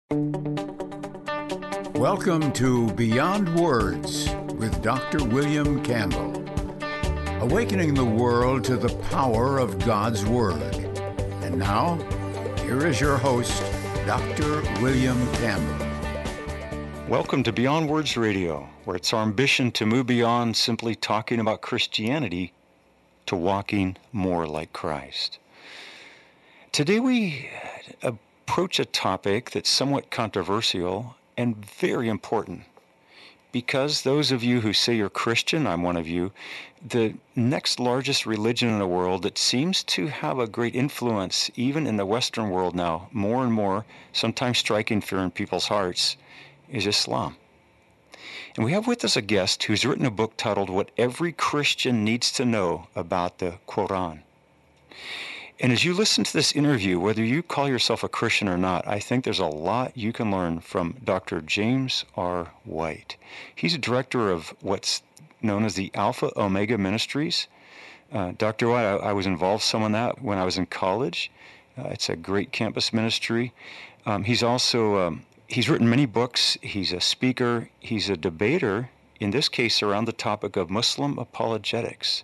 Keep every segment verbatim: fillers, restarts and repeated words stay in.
Welcome to Beyond Words with Doctor William Campbell, awakening the world to the power of God's Word. And now, here is your host, Doctor William Campbell. Welcome to Beyond Words Radio, where it's our ambition to move beyond simply talking about Christianity to walking more like Christ. Today we approach a topic that's somewhat controversial and very important, because those of you who say you're Christian, I'm one of you, the next largest religion in the world that seems to have a great influence even in the Western world now, more and more, sometimes striking fear in people's hearts, is Islam. And we have with us a guest who's written a book titled What Every Christian Needs to Know About the Quran. And as you listen to this interview, whether you call yourself a Christian or not, I think there's a lot you can learn from Doctor James R. White. He's a director of what's known as the Alpha Omega Ministries. Uh, Doctor White, I, I was involved some in that when I was in college. Uh, it's a great campus ministry. Um, he's also, um, he's written many books. He's a speaker. He's a debater, in this case around the topic of Muslim apologetics.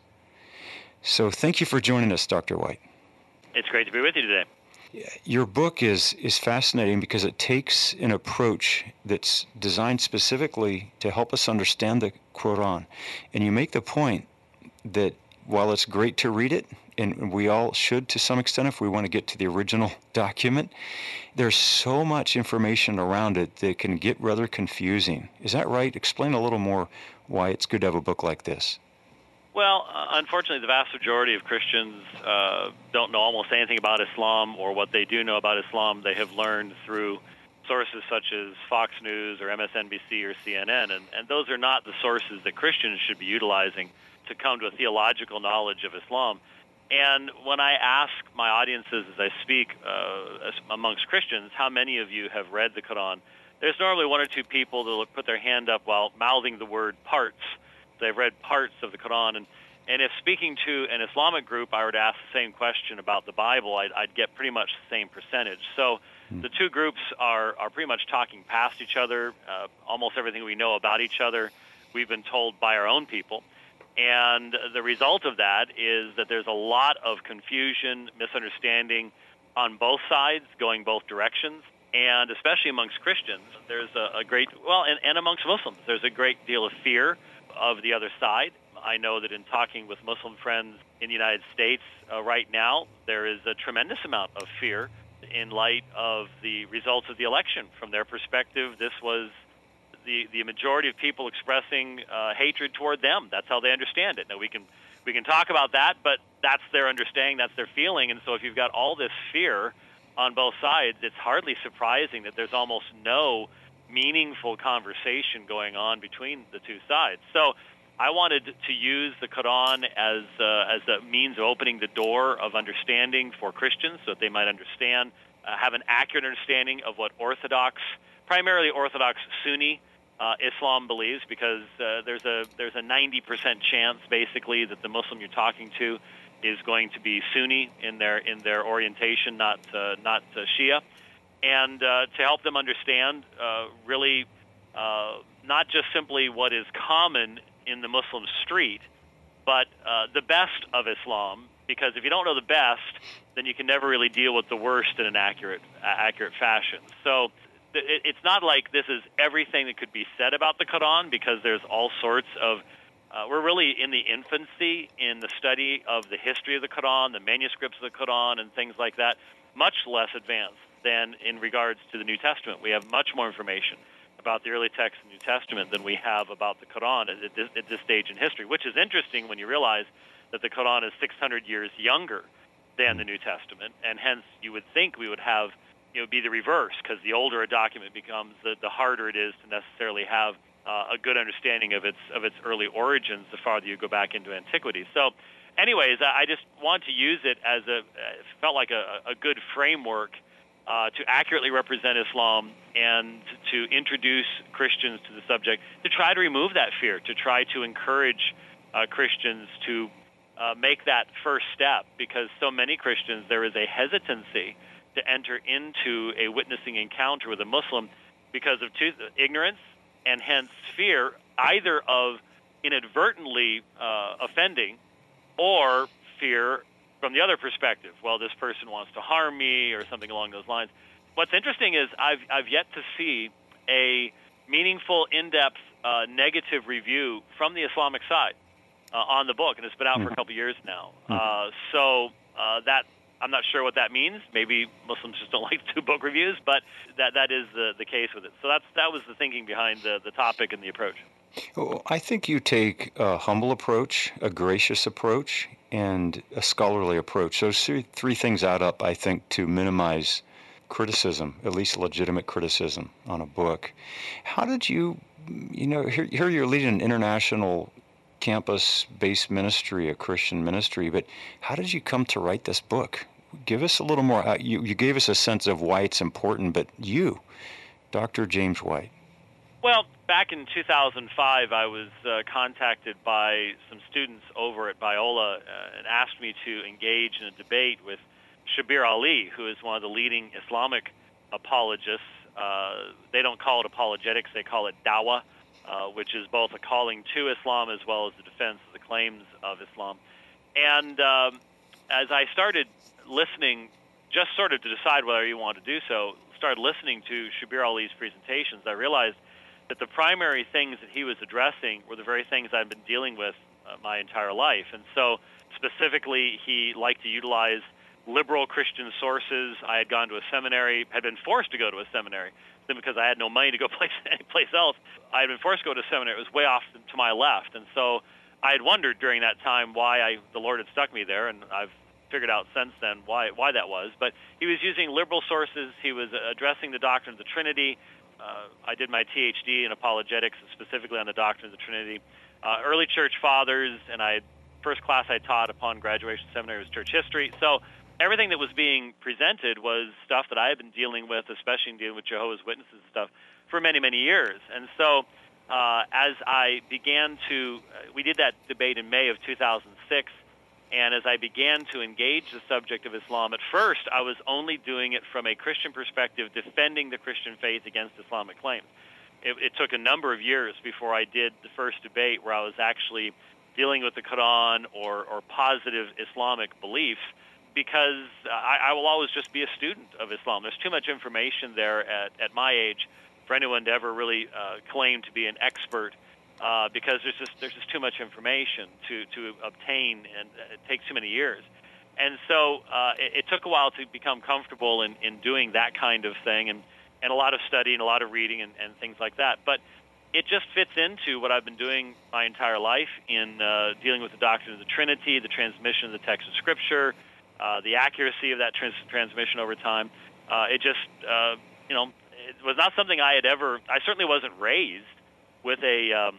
So thank you for joining us, Doctor White. It's great to be with you today. Your book is, is fascinating because it takes an approach that's designed specifically to help us understand the Quran. And you make the point that while it's great to read it, and we all should to some extent if we want to get to the original document, there's so much information around it that can get rather confusing. Is that right? Explain a little more why it's good to have a book like this. Well, uh, unfortunately, the vast majority of Christians uh, don't know almost anything about Islam, or what they do know about Islam they have learned through sources such as Fox News or M S N B C or C N N, and, and those are not the sources that Christians should be utilizing to come to a theological knowledge of Islam. And when I ask my audiences as I speak uh, amongst Christians, how many of you have read the Quran, there's normally one or two people that will put their hand up while mouthing the word parts. They've read parts of the Quran, and, and if speaking to an Islamic group, I were to ask the same question about the Bible, I'd, I'd get pretty much the same percentage. So mm. the two groups are, are pretty much talking past each other. Uh, almost everything we know about each other, we've been told by our own people. And the result of that is that there's a lot of confusion, misunderstanding on both sides, going both directions. And especially amongst Christians, there's a, a great, well, and, and amongst Muslims, there's a great deal of fear of the other side. I know that in talking with Muslim friends in the United States uh, right now, there is a tremendous amount of fear in light of the results of the election. From their perspective, this was the, the majority of people expressing uh, hatred toward them. That's how they understand it. Now, we can we can talk about that, but that's their understanding, that's their feeling. And so if you've got all this fear on both sides, it's hardly surprising that there's almost no meaningful conversation going on between the two sides. So I wanted to use the Quran as uh, as a means of opening the door of understanding for Christians so that they might understand, uh, have an accurate understanding of what Orthodox, primarily Orthodox Sunni uh, Islam believes, because uh, there's a there's a ninety percent chance basically that the Muslim you're talking to is going to be Sunni in their in their orientation, not uh, not uh, Shia. And uh, to help them understand uh, really uh, not just simply what is common in the Muslim street, but uh, the best of Islam, because if you don't know the best, then you can never really deal with the worst in an accurate uh, accurate fashion. So th- it's not like this is everything that could be said about the Quran, because there's all sorts of Uh, we're really in the infancy in the study of the history of the Quran, the manuscripts of the Quran, and things like that, much less advanced than in regards to the New Testament. We have much more information about the early text of the New Testament than we have about the Quran at this, at this stage in history, which is interesting when you realize that the Quran is six hundred years younger than the New Testament, and hence you would think we would have, you know, be the reverse, because the older a document becomes, the, the harder it is to necessarily have Uh, a good understanding of its of its early origins the farther you go back into antiquity. So anyways, I, I just want to use it as a, it felt like a, a good framework uh, to accurately represent Islam and to introduce Christians to the subject, to try to remove that fear, to try to encourage uh, Christians to uh, make that first step, because so many Christians, there is a hesitancy to enter into a witnessing encounter with a Muslim because of two, ignorance and hence fear, either of inadvertently uh, offending or fear from the other perspective. Well, this person wants to harm me or something along those lines. What's interesting is I've, I've yet to see a meaningful, in-depth uh, negative review from the Islamic side uh, on the book, and it's been out mm-hmm. for a couple years now. Mm-hmm. Uh, so uh, that I'm not sure what that means. Maybe Muslims just don't like to do book reviews, but that that is the, the case with it. So that's that was the thinking behind the, the topic and the approach. Well, I think you take a humble approach, a gracious approach, and a scholarly approach. Those three, three things add up, I think, to minimize criticism, at least legitimate criticism on a book. How did you, you know, here, here you're leading an international campus-based ministry, a Christian ministry, but how did you come to write this book? Give us a little more. Uh, you, you gave us a sense of why it's important, but you, Doctor James White. Well, back in two thousand five, I was uh, contacted by some students over at Biola uh, and asked me to engage in a debate with Shabir Ali, who is one of the leading Islamic apologists. Uh, they don't call it apologetics, they call it dawah, uh, which is both a calling to Islam as well as the defense of the claims of Islam. And um, as I started listening, just sort of to decide whether you want to do so, started listening to Shabir Ali's presentations, I realized that the primary things that he was addressing were the very things I've been dealing with uh, my entire life. And so specifically, he liked to utilize liberal Christian sources. I had gone to a seminary, had been forced to go to a seminary, then because I had no money to go place anyplace else, I had been forced to go to a seminary. It was way off to my left. And so I had wondered during that time why I, the Lord had stuck me there, and I've figured out since then why why that was. But he was using liberal sources. He was addressing the doctrine of the Trinity. Uh, I did my T H D in apologetics, specifically on the doctrine of the Trinity. Uh, early church fathers, and I first class I taught upon graduation seminary was church history. So everything that was being presented was stuff that I had been dealing with, especially in dealing with Jehovah's Witnesses and stuff, for many, many years. And so uh, as I began to, uh, we did that debate in May of two thousand six, and as I began to engage the subject of Islam, at first I was only doing it from a Christian perspective, defending the Christian faith against Islamic claims. It, it took a number of years before I did the first debate where I was actually dealing with the Quran or, or positive Islamic beliefs, because I, I will always just be a student of Islam. There's too much information there at, at my age for anyone to ever really uh, claim to be an expert, uh, because there's just there's just too much information to, to obtain, and it takes too many years. And so uh, it, it took a while to become comfortable in, in doing that kind of thing, and, and a lot of study and a lot of reading and, and things like that. But it just fits into what I've been doing my entire life in uh, dealing with the doctrine of the Trinity, the transmission of the text of Scripture, Uh, the accuracy of that trans- transmission over time. Uh, it just, uh, you know, it was not something I had ever, I certainly wasn't raised with a um,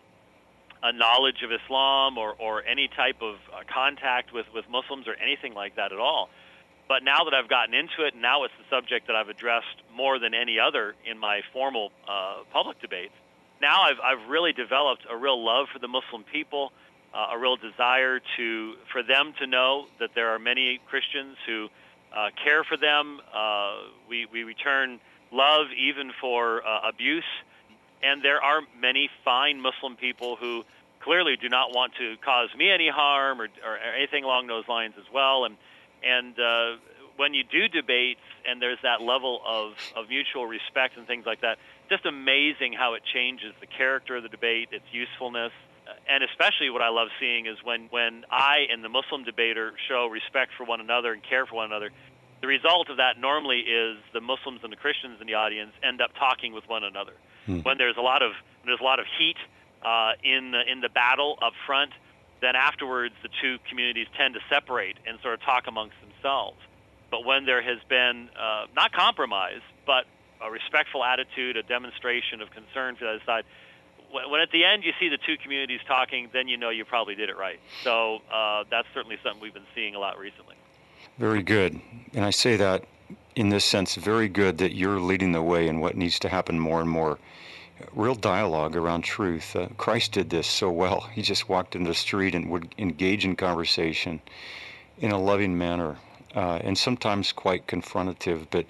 a knowledge of Islam or, or any type of uh, contact with, with Muslims or anything like that at all. But now that I've gotten into it, and now it's the subject that I've addressed more than any other in my formal uh, public debates, now I've, I've really developed a real love for the Muslim people, Uh, a real desire to for them to know that there are many Christians who uh, care for them. Uh, we, we return love even for uh, abuse. And there are many fine Muslim people who clearly do not want to cause me any harm or, or anything along those lines as well. And, and uh, when you do debates and there's that level of, of mutual respect and things like that, just amazing how it changes the character of the debate, its usefulness. And especially what I love seeing is when, when I and the Muslim debater show respect for one another and care for one another, the result of that normally is the Muslims and the Christians in the audience end up talking with one another. Hmm. When there's a lot of when there's a lot of heat uh, in the, in the battle up front, then afterwards the two communities tend to separate and sort of talk amongst themselves. But when there has been uh, not compromise, but a respectful attitude, a demonstration of concern for the other side, when at the end you see the two communities talking, then you know you probably did it right. So uh, that's certainly something we've been seeing a lot recently. Very good. And I say that in this sense, very good that you're leading the way in what needs to happen more and more. Real dialogue around truth. Uh, Christ did this so well. He just walked into the street and would engage in conversation in a loving manner. uh, and sometimes quite confrontative. But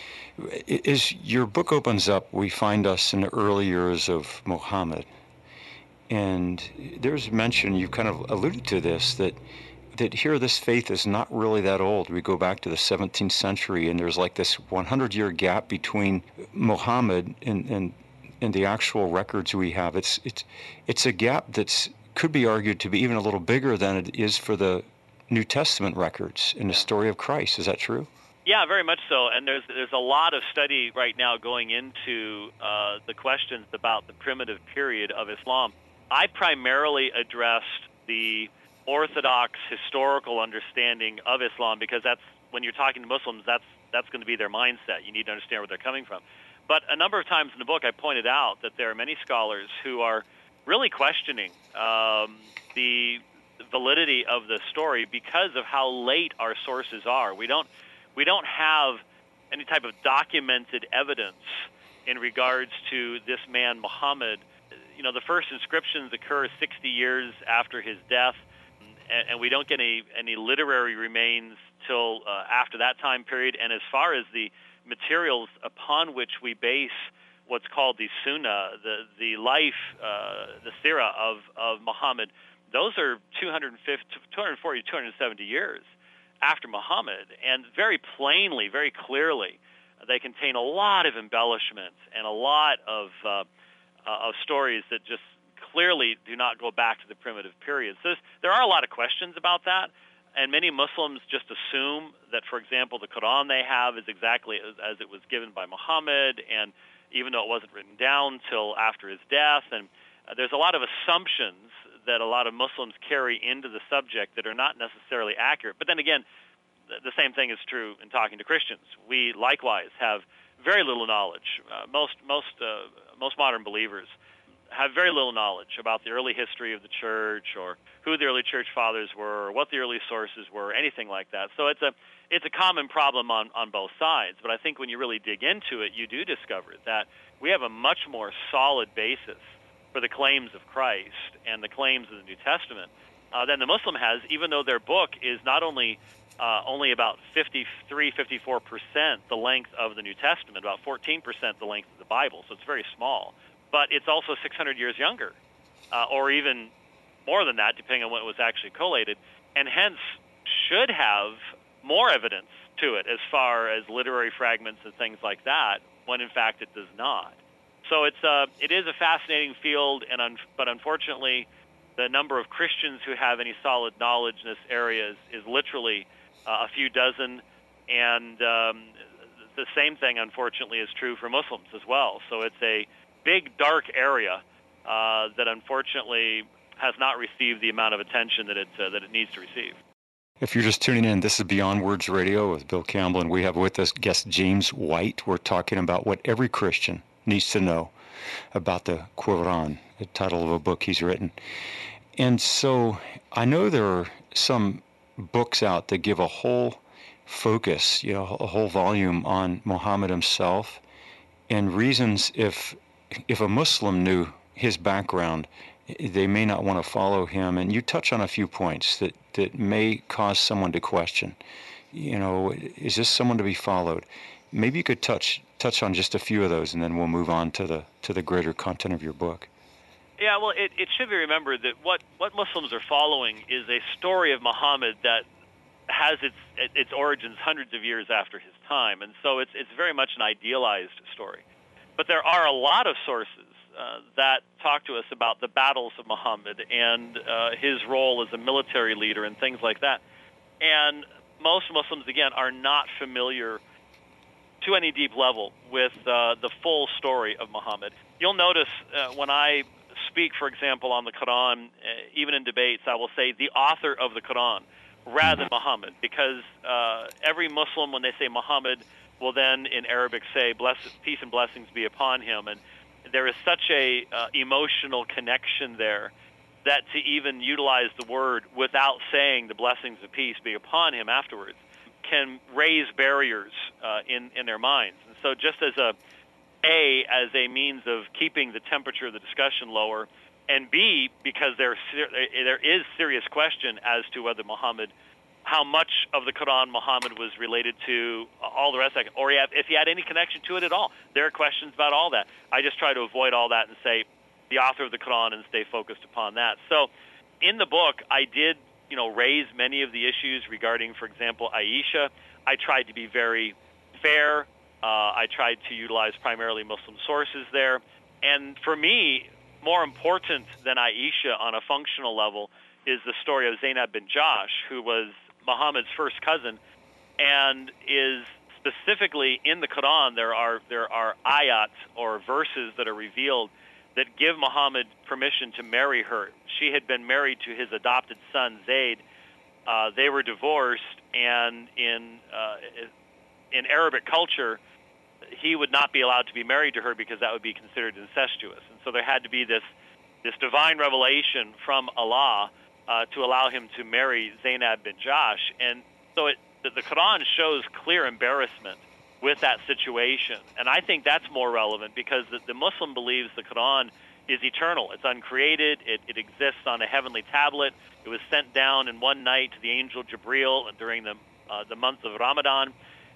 as your book opens up, we find us in the early years of Muhammad. And there's mention, you kind of alluded to this, that that here this faith is not really that old. We go back to the seventeenth century, and there's like this hundred-year gap between Muhammad and, and and the actual records we have. It's it's it's a gap that's could be argued to be even a little bigger than it is for the New Testament records in the story of Christ. Is that true? Yeah, very much so. And there's there's a lot of study right now going into uh, the questions about the primitive period of Islam. I primarily addressed the Orthodox historical understanding of Islam, because that's, when you're talking to Muslims, that's that's going to be their mindset. You need to understand where they're coming from. But a number of times in the book, I pointed out that there are many scholars who are really questioning um, the validity of the story because of how late our sources are. We don't we don't have any type of documented evidence in regards to this man Muhammad. You know, the first inscriptions occur sixty years after his death, and, and we don't get any, any literary remains till uh, after that time period. And as far as the materials upon which we base what's called the Sunnah, the the life, uh, the Sirah of, of Muhammad, those are two hundred fifty, two hundred forty, two hundred seventy years after Muhammad. And very plainly, very clearly, they contain a lot of embellishments and a lot of uh, uh, of stories that just clearly do not go back to the primitive period. So there are a lot of questions about that, and many Muslims just assume that, for example, the Quran they have is exactly as, as it was given by Muhammad, and even though it wasn't written down till after his death. And uh, there's a lot of assumptions that a lot of Muslims carry into the subject that are not necessarily accurate. But then again, th- the same thing is true in talking to Christians. We likewise have very little knowledge. Uh, most most uh, most modern believers have very little knowledge about the early history of the church, or who the early church fathers were, or what the early sources were, anything like that. So it's a it's a common problem on, on both sides. But I think when you really dig into it, you do discover that we have a much more solid basis for the claims of Christ and the claims of the New Testament uh, than the Muslim has, even though their book is not only uh, only about fifty-three, fifty-four percent the length of the New Testament, about fourteen percent the length of the Bible, so it's very small. But it's also six hundred years younger, uh, or even more than that, depending on when it was actually collated, and hence should have more evidence to it as far as literary fragments and things like that, when in fact it does not. So it's uh, it is a fascinating field, and un- but unfortunately, the number of Christians who have any solid knowledge in this area is, is literally uh, a few dozen, and um, the same thing, unfortunately, is true for Muslims as well. So it's a big, dark area uh, that unfortunately has not received the amount of attention that it uh, that it needs to receive. If you're just tuning in, this is Beyond Words Radio with Bill Campbell, and we have with us guest James White. We're talking about what every Christian needs to know about the Quran, the title of a book he's written. And so I know there are some books out that give a whole focus, you know, a whole volume on Muhammad himself, and reasons if if a Muslim knew his background, they may not want to follow him. And you touch on a few points that, that may cause someone to question, you know, is this someone to be followed? Maybe you could touch touch on just a few of those, and then we'll move on to the to the greater content of your book. Yeah, well, it, it should be remembered that what, what Muslims are following is a story of Muhammad that has its its origins hundreds of years after his time, and so it's it's very much an idealized story. But there are a lot of sources uh, that talk to us about the battles of Muhammad and uh, his role as a military leader and things like that. And most Muslims, again, are not familiar to any deep level with uh, the full story of Muhammad. You'll notice uh, when I speak, for example, on the Quran, uh, even in debates, I will say the author of the Quran rather than Muhammad, because uh, every Muslim, when they say Muhammad, will then in Arabic say, Bless, peace and blessings be upon him. And there is such a uh, emotional connection there that to even utilize the word without saying the blessings of peace be upon him afterwards can raise barriers uh, in, in their minds. And so just as a, A, as a means of keeping the temperature of the discussion lower, and B, because there, there is serious question as to whether Muhammad how much of the Quran Muhammad was related to, all the rest of it, or if he had any connection to it at all. There are questions about all that. I just try to avoid all that and say the author of the Quran and stay focused upon that. So in the book, I did, you know, raise many of the issues regarding, for example, Aisha. I tried to be very fair. Uh, I tried to utilize primarily Muslim sources there. And for me, more important than Aisha on a functional level is the story of Zainab bin Jahsh, who was Muhammad's first cousin, and is specifically in the Quran, there are there are ayat or verses that are revealed that give Muhammad permission to marry her. She had been married to his adopted son, Zayd. Uh, they were divorced, and in uh, in Arabic culture, he would not be allowed to be married to her because that would be considered incestuous. And so there had to be this this divine revelation from Allah uh, to allow him to marry Zainab bin Jahsh. And so it, the, the Quran shows clear embarrassment with that situation. And I think that's more relevant because the, the Muslim believes the Quran is eternal. It's uncreated. It, it exists on a heavenly tablet. It was sent down in one night to the angel Jibril during the, uh, the month of Ramadan,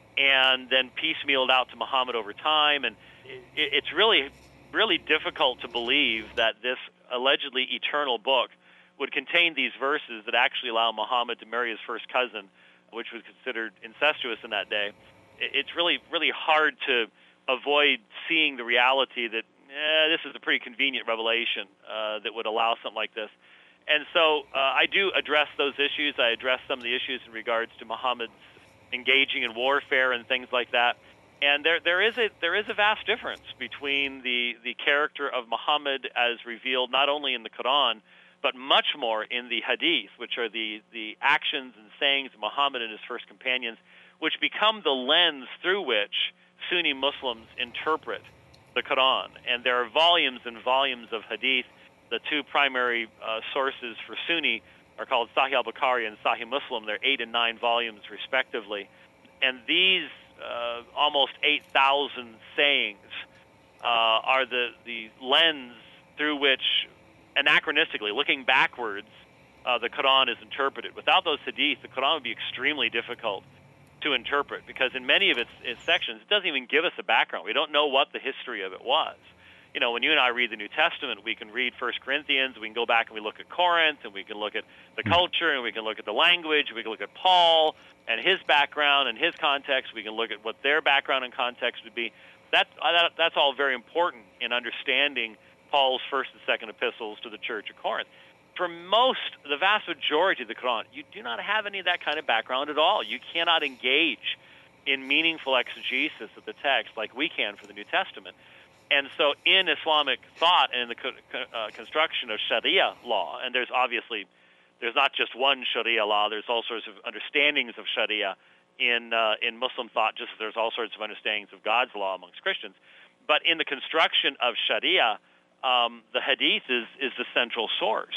and then piecemealed out to Muhammad over time. And it, it's really, really difficult to believe that this allegedly eternal book would contain these verses that actually allow Muhammad to marry his first cousin, which was considered incestuous in that day. It's really, really hard to avoid seeing the reality that eh, this is a pretty convenient revelation uh, that would allow something like this. And so uh, I do address those issues. I address some of the issues in regards to Muhammad's engaging in warfare and things like that. And there, there is a there is a vast difference between the, the character of Muhammad as revealed not only in the Quran, but much more in the Hadith, which are the, the actions and sayings of Muhammad and his first companions, which become the lens through which Sunni Muslims interpret the Quran. And there are volumes and volumes of Hadith. The two primary uh, sources for Sunni are called Sahih al-Bukhari and Sahih Muslim. They're eight and nine volumes, respectively. And these uh, almost eight thousand sayings uh, are the, the lens through which, anachronistically, looking backwards, uh, the Quran is interpreted. Without those Hadith, the Quran would be extremely difficult to interpret because in many of its, its sections, it doesn't even give us a background. We don't know what the history of it was. You know, when you and I read the New Testament, we can read First Corinthians, we can go back and we look at Corinth, and we can look at the culture, and we can look at the language, we can look at Paul and his background and his context, we can look at what their background and context would be. That, that, that's all very important in understanding Paul's first and second epistles to the Church of Corinth. For most, the vast majority of the Quran, you do not have any of that kind of background at all. You cannot engage in meaningful exegesis of the text like we can for the New Testament. And so in Islamic thought and in the co- uh, construction of Sharia law, and there's obviously, there's not just one Sharia law, there's all sorts of understandings of Sharia in uh, in Muslim thought, just as there's all sorts of understandings of God's law amongst Christians. But in the construction of Sharia, um, the Hadith is, is the central source.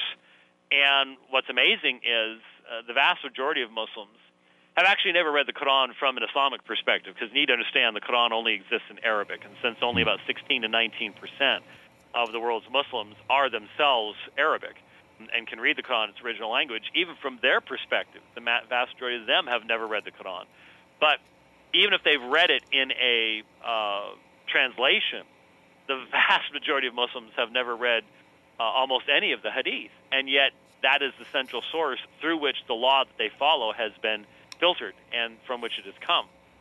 And what's amazing is uh, the vast majority of Muslims have actually never read the Quran from an Islamic perspective, because you need to understand the Quran only exists in Arabic, and since only about sixteen to nineteen percent of the world's Muslims are themselves Arabic and can read the Quran in its original language, even from their perspective, the vast majority of them have never read the Quran. But even if they've read it in a uh, translation, the vast majority of Muslims have never read uh, almost any of the Hadith, and yet that is the central source through which the law that they follow has been filtered and from which it has come.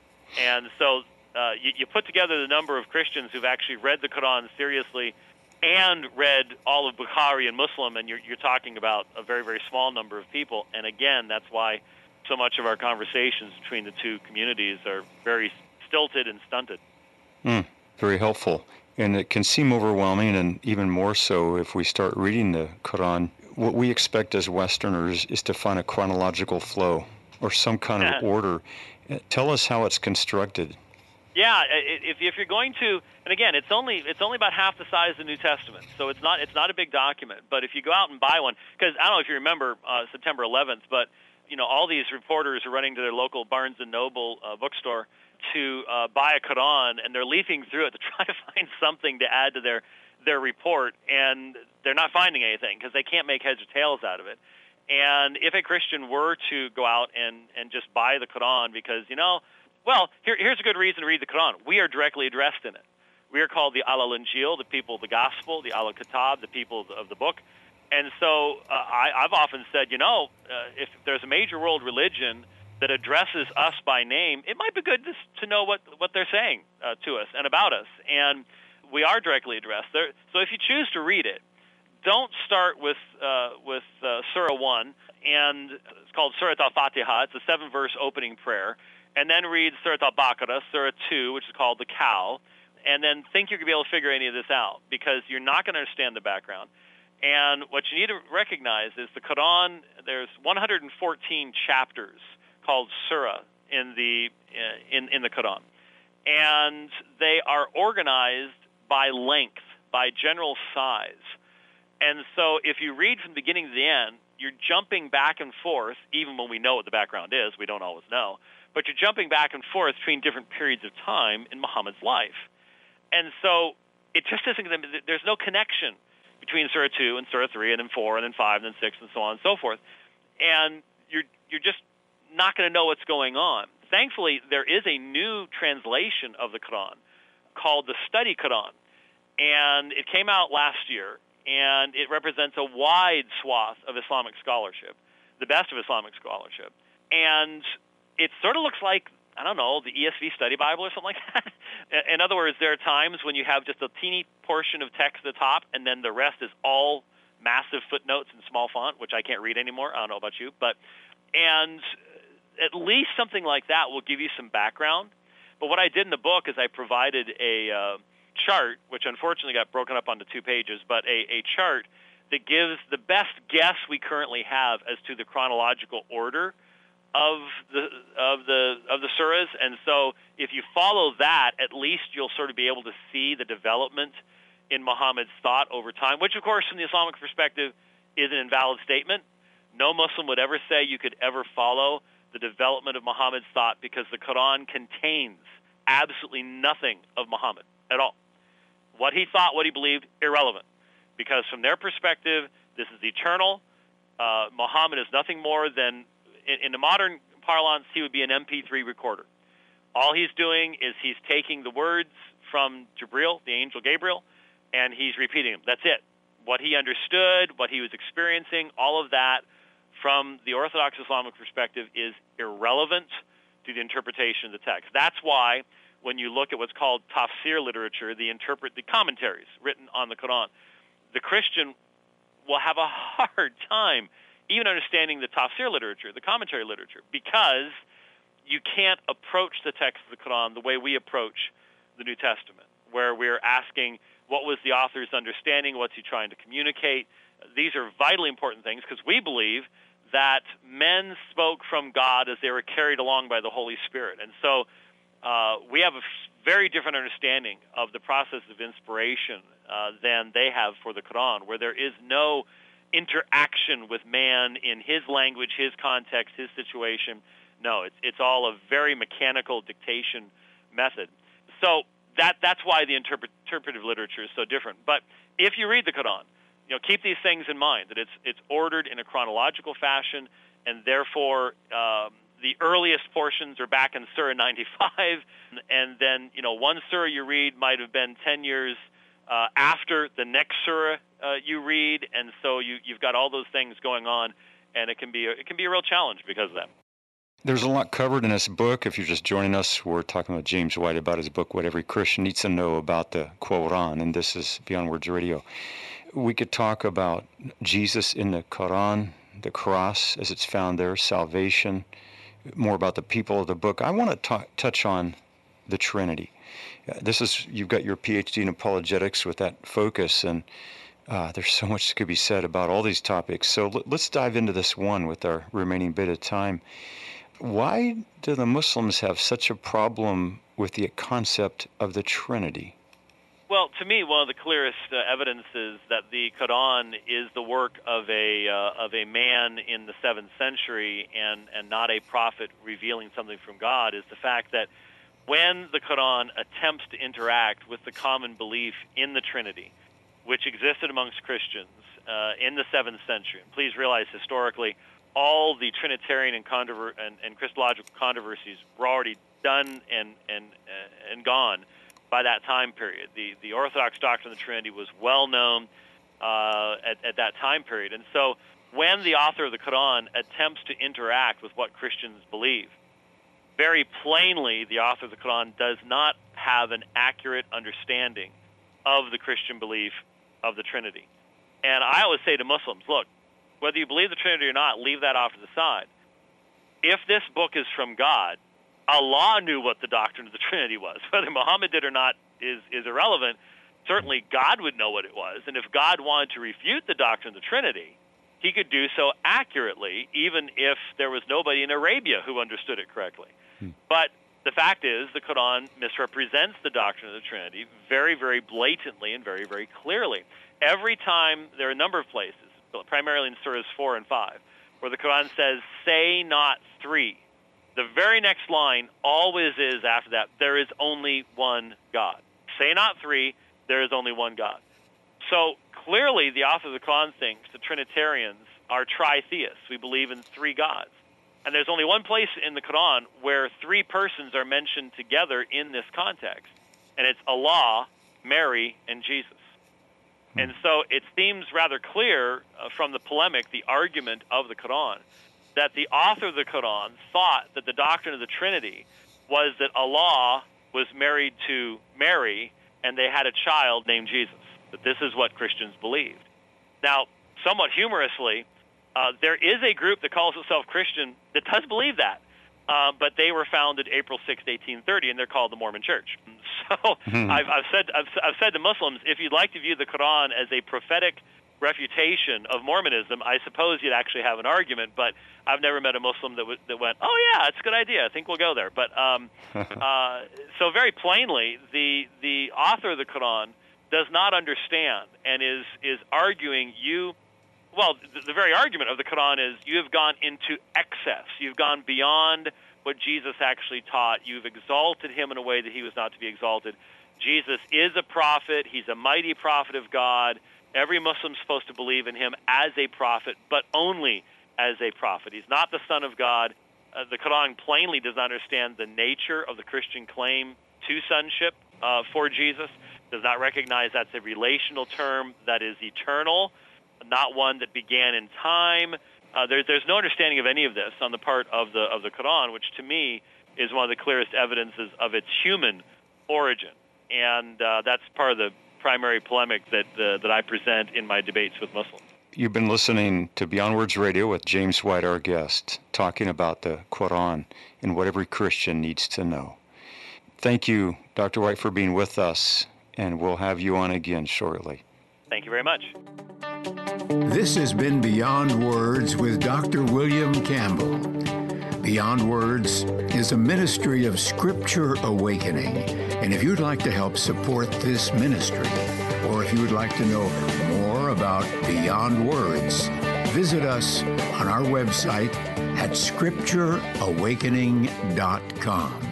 And so uh, you, you put together the number of Christians who've actually read the Quran seriously and read all of Bukhari and Muslim, and you're, you're talking about a very, very small number of people. And again, that's why so much of our conversations between the two communities are very stilted and stunted. Mm, very helpful. And it can seem overwhelming, and even more so if we start reading the Quran. What we expect as Westerners is to find a chronological flow or some kind of order. Tell us how it's constructed. Yeah, if, if you're going to, and again, it's only it's only about half the size of the New Testament, so it's not it's not a big document. But if you go out and buy one, because I don't know if you remember uh, September eleventh, but you know all these reporters are running to their local Barnes and Noble uh, bookstore to uh, buy a Quran, and they're leafing through it to try to find something to add to their their report, and they're not finding anything because they can't make heads or tails out of it. And if a Christian were to go out and, and just buy the Quran because, you know, well, here, here's a good reason to read the Quran. We are directly addressed in it. We are called the Al-Injil, the people of the gospel, the Al-Kitab, the people of the, of the book. And so uh, I, I've often said, you know, uh, if there's a major world religion that addresses us by name, it might be good to, to know what, what they're saying uh, to us and about us. And we are directly addressed. There, so if you choose to read it, don't start with uh, with uh, Surah one, and it's called Surah Al-Fatiha. It's a seven-verse opening prayer. And then read Surah Al-Baqarah, Surah two, which is called the Cow, and then think you're going to be able to figure any of this out because you're not going to understand the background. And what you need to recognize is the Quran, there's one hundred fourteen chapters called Surah in the, uh, in, in the Quran. And they are organized by length, by general size. And so if you read from the beginning to the end, you're jumping back and forth, even when we know what the background is, we don't always know, but you're jumping back and forth between different periods of time in Muhammad's life. And so it just isn't going to, there's no connection between Surah two and Surah three and then four and then five and then six and so on and so forth. And you're you're just not going to know what's going on. Thankfully, there is a new translation of the Quran called the Study Quran. And it came out last year, and it represents a wide swath of Islamic scholarship, the best of Islamic scholarship. And it sort of looks like, I don't know, the E S V Study Bible or something like that. In other words, there are times when you have just a teeny portion of text at the top, and then the rest is all massive footnotes in small font, which I can't read anymore. I don't know about you. But and at least something like that will give you some background. But what I did in the book is I provided a uh, chart, which unfortunately got broken up onto two pages, but a, a chart that gives the best guess we currently have as to the chronological order of the of the of the surahs. And so if you follow that, at least you'll sort of be able to see the development in Muhammad's thought over time, which of course from the Islamic perspective is an invalid statement. No Muslim would ever say you could ever follow the development of Muhammad's thought because the Quran contains absolutely nothing of Muhammad at all. What he thought, what he believed, irrelevant. Because from their perspective, this is eternal. Uh, Muhammad is nothing more than, in, in the modern parlance, he would be an M P three recorder. All he's doing is he's taking the words from Jibril, the angel Gabriel, and he's repeating them. That's it. What he understood, what he was experiencing, all of that from the Orthodox Islamic perspective is irrelevant to the interpretation of the text. That's why when you look at what's called tafsir literature, the interpret the commentaries written on the Quran, the Christian will have a hard time even understanding the tafsir literature, the commentary literature, because you can't approach the text of the Quran the way we approach the New Testament, where we're asking what was the author's understanding, what's he trying to communicate. These are vitally important things because we believe that men spoke from God as they were carried along by the Holy Spirit. And so uh, we have a very different understanding of the process of inspiration uh, than they have for the Quran, where there is no interaction with man in his language, his context, his situation. No, it's it's all a very mechanical dictation method. So that that's why the interpret, interpretive literature is so different. But if you read the Quran, you know, keep these things in mind, that it's it's ordered in a chronological fashion, and therefore um, the earliest portions are back in Surah ninety-five, and then, you know, one surah you read might have been ten years uh, after the next surah uh, you read, and so you, you've got all those things going on, and it can be a, it can be a real challenge because of that. There's a lot covered in this book. If you're just joining us, we're talking with James White about his book, What Every Christian Needs to Know About the Quran, and this is Beyond Words Radio. We could talk about Jesus in the Quran, the cross as it's found there, salvation, more about the people of the book. I want to talk, touch on the Trinity. Uh, this is, you've got your P H D in apologetics with that focus, and uh, there's so much that could be said about all these topics. So l- let's dive into this one with our remaining bit of time. Why do the Muslims have such a problem with the concept of the Trinity? Well, to me, one of the clearest uh, evidences that the Quran is the work of a uh, of a man in the seventh century and, and not a prophet revealing something from God is the fact that when the Quran attempts to interact with the common belief in the Trinity, which existed amongst Christians uh, in the seventh century. And please realize historically, all the Trinitarian and, controver- and, and Christological controversies were already done and and uh, and gone by that time period. The the Orthodox doctrine of the Trinity was well known uh, at, at that time period. And so when the author of the Quran attempts to interact with what Christians believe, very plainly the author of the Quran does not have an accurate understanding of the Christian belief of the Trinity. And I always say to Muslims, look, whether you believe the Trinity or not, leave that off to the side. If this book is from God, Allah knew what the doctrine of the Trinity was. Whether Muhammad did or not is, is irrelevant. Certainly God would know what it was. And if God wanted to refute the doctrine of the Trinity, he could do so accurately, even if there was nobody in Arabia who understood it correctly. Hmm. But the fact is, the Quran misrepresents the doctrine of the Trinity very, very blatantly and very, very clearly. Every time, there are a number of places, primarily in Surahs four and five, where the Quran says, say not three. The very next line always is after that, there is only one God. Say not three, there is only one God. So clearly the author of the Quran thinks the Trinitarians are tritheists. We believe in three gods. And there's only one place in the Quran where three persons are mentioned together in this context, and it's Allah, Mary, and Jesus. Hmm. And so it seems rather clear uh, from the polemic, the argument of the Quran, that the author of the Quran thought that the doctrine of the Trinity was that Allah was married to Mary and they had a child named Jesus, that this is what Christians believed. Now, somewhat humorously, uh, there is a group that calls itself Christian that does believe that, uh, but they were founded April sixth, eighteen thirty, and they're called the Mormon Church. So mm-hmm. I've, I've said I've, I've said to Muslims, if you'd like to view the Quran as a prophetic refutation of Mormonism, I suppose you'd actually have an argument, but I've never met a Muslim that, w- that went, oh yeah, it's a good idea, I think we'll go there. But um, uh, so very plainly, the the author of the Quran does not understand and is is arguing you, well, the, the very argument of the Quran is you have gone into excess. You've gone beyond what Jesus actually taught. You've exalted him in a way that he was not to be exalted. Jesus is a prophet. He's a mighty prophet of God. Every Muslim is supposed to believe in him as a prophet, but only as a prophet. He's not the Son of God. Uh, the Quran plainly does not understand the nature of the Christian claim to sonship uh, for Jesus, does not recognize that's a relational term that is eternal, not one that began in time. Uh, there, there's no understanding of any of this on the part of the of the Quran, which to me is one of the clearest evidences of its human origin. And uh, that's part of the primary polemic that uh, that I present in my debates with Muslims. You've been listening to Beyond Words Radio with James White, our guest, talking about the Quran and what every Christian needs to know. Thank you, Doctor White, for being with us, and we'll have you on again shortly. Thank you very much. This has been Beyond Words with Doctor William Campbell. Beyond Words is a ministry of Scripture Awakening. And if you'd like to help support this ministry, or if you would like to know more about Beyond Words, visit us on our website at scripture awakening dot com.